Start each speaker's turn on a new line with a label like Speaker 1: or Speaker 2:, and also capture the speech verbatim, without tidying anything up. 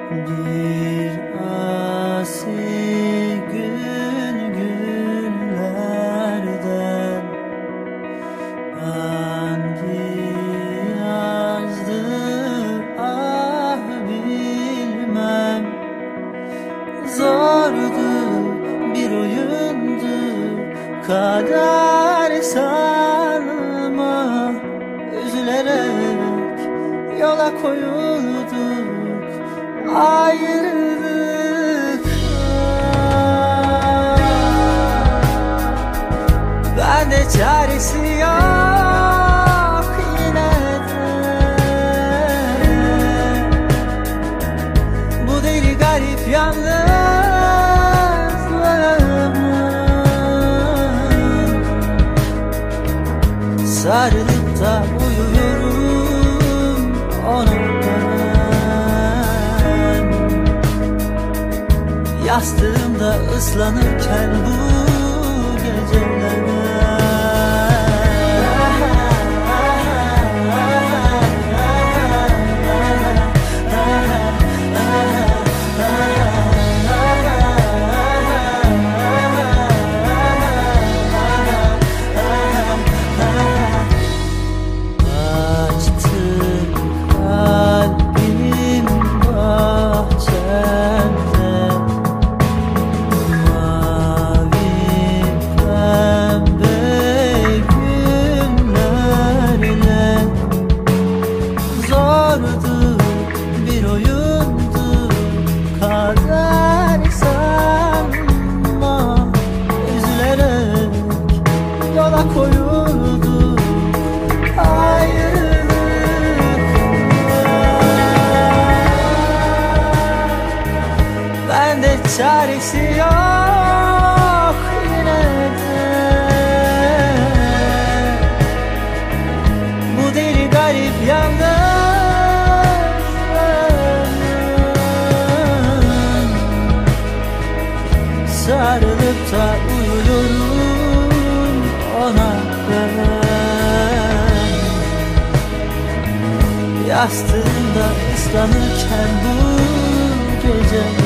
Speaker 1: Bir asi gün günlerden hangi yazdı ah bilmem. Zordu bir oyundu kader sanma, üzülerek yola koyulduk, ayrıldık. Bende çaresi yok yine de, bu deli garip yalnızlığımı sarılıp da uyuyorum ona ben. Yastığımda ıslanırken bu geceler, bir oyundu kader sanma, üzülerek yola koyuldu, ayrılık. Bende çaresi yok yine de, bu deli garip yalnız sarılıp da uyuyorum ona ben. Yastığımda ıslanırken bu gece